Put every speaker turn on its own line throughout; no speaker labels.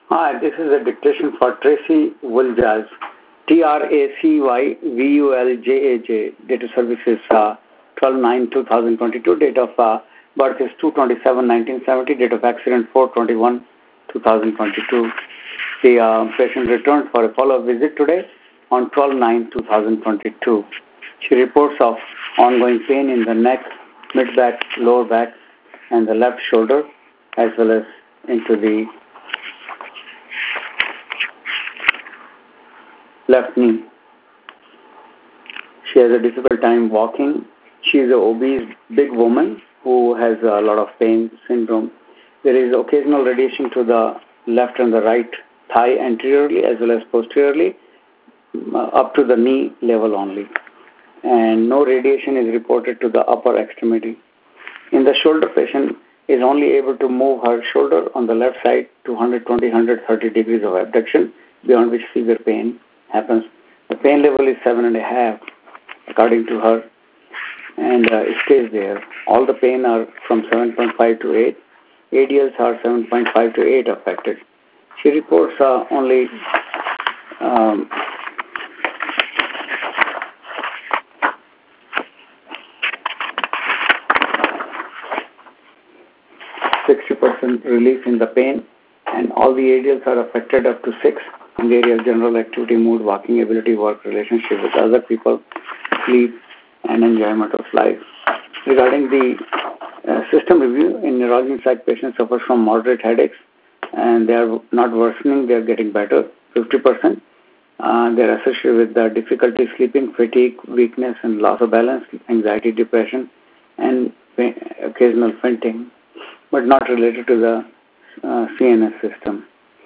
Hi, this is a dictation for Tracy Wuljaz, TRACYVULJAJ. Date of service is 12/9/2022. Date of birth is 2/27/1970. Date of accident 4/21/2022. The patient returned for a follow-up visit today on 12/9/2022. She reports of ongoing pain in the neck, mid-back, lower back, and the left shoulder, as well as into the left knee. She has a difficult time walking. She is an obese, big woman who has a lot of pain syndrome. There is occasional radiation to the left and the right thigh anteriorly as well as posteriorly, up to the knee level only. And no radiation is reported to the upper extremity. In the shoulder, patient is only able to move her shoulder on the left side to 120-130 degrees of abduction, beyond which severe pain happens. The pain level is 7.5, according to her, and it stays there. All the pain are from 7.5 to 8. ADLs are 7.5 to 8 affected. She reports only 60% relief in the pain, and all the ADLs are affected up to 6 in the area of general activity, mood, walking ability, work, relationship with other people, sleep, and enjoyment of life. Regarding the system review, in neurology psych, patients suffer from moderate headaches, and they are not worsening, they are getting better, 50%. They are associated with the difficulty sleeping, fatigue, weakness, and loss of balance, anxiety, depression, and occasional fainting, but not related to the CNS system.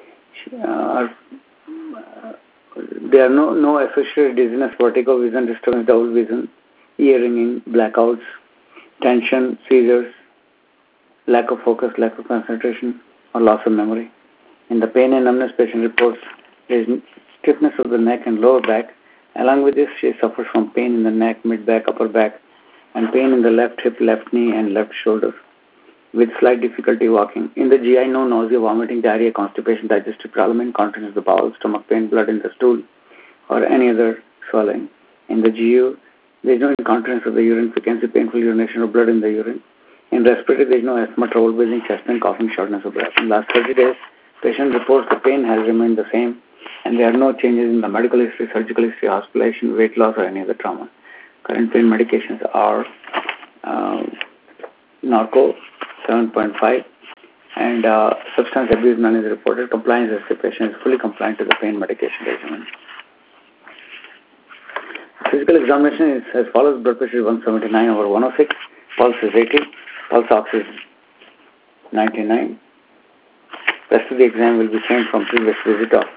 There are no associated dizziness, vertigo, vision disturbance, double vision, ear ringing, blackouts, tension, seizures, lack of focus, lack of concentration, or loss of memory. In the pain and numbness, patient reports there is stiffness of the neck and lower back. Along with this, she suffers from pain in the neck, mid-back, upper back, and pain in the left hip, left knee, and left shoulder, with slight difficulty walking. In the GI, no nausea, vomiting, diarrhea, constipation, digestive problem, incontinence of the bowel, stomach pain, blood in the stool, or any other swelling. In the GU, there is no incontinence of the urine, frequency, painful urination, or blood in the urine. In respiratory, there is no asthma, trouble breathing, chest pain, coughing, shortness of breath. In the last 30 days, patient reports the pain has remained the same, and there are no changes in the medical history, surgical history, hospitalization, weight loss, or any other trauma. Current pain medications are Norco 7.5, and substance abuse none is reported. Compliance as the patient is fully compliant to the pain medication regimen. Physical examination is as follows: blood pressure is 179/106, pulse is 80, pulse ox is 99. Rest of the exam will be same from previous visit of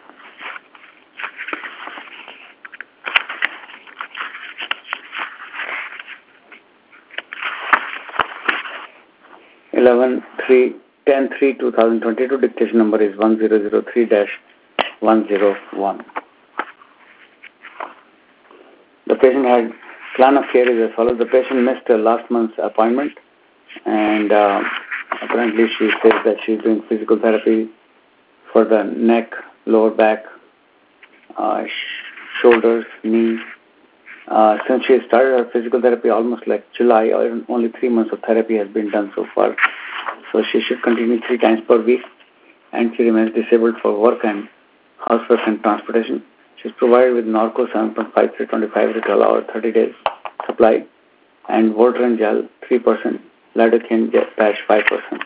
10/3/2022. Dictation number is 1003-101. The patient had plan of care is as follows. The patient missed last month's appointment, and apparently she says that she's doing physical therapy for the neck, lower back, shoulders, knees. Since she started her physical therapy almost like July, only 3 months of therapy has been done so far. So she should continue 3 times per week, and she remains disabled for work and housework and transportation. She's provided with Norco 7.5/325 to allow 30 days supply, and Voldrin gel 3%, lidocaine patch 5%.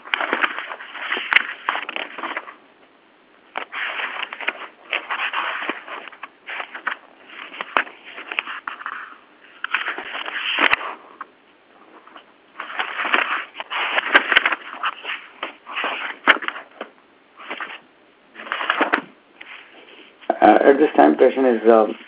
At this time, patient is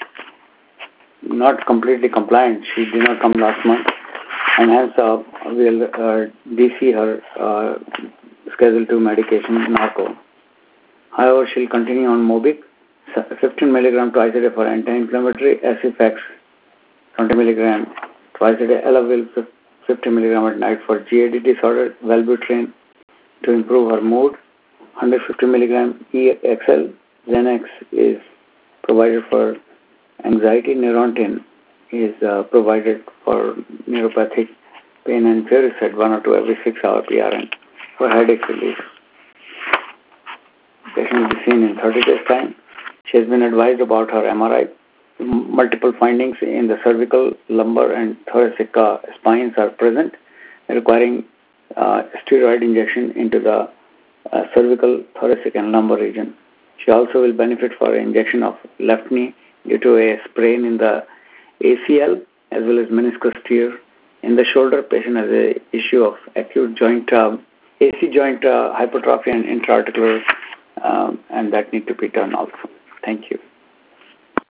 not completely compliant. She did not come last month, and hence we'll DC her Schedule 2 medication, Norco. However, she'll continue on Mobic, 15 mg twice a day for anti-inflammatory, Acifex 20 mg twice a day, Elavil 50 mg at night for GAD disorder, Wellbutrin to improve her mood, 150 milligram EXL. Xanax is provided for anxiety. Neurontin is provided for neuropathic pain, and Furosemide 1 or 2 every 6 hour PRN for headache relief. Patient will be seen in 30 days time. She has been advised about her MRI. Multiple findings in the cervical, lumbar and thoracic spines are present, requiring steroid injection into the cervical, thoracic and lumbar region. She also will benefit for injection of left knee due to a sprain in the ACL as well as meniscus tear in the shoulder. Patient has a issue of acute joint, AC joint hypertrophy and intra-articular, and that need to be done also. Thank you.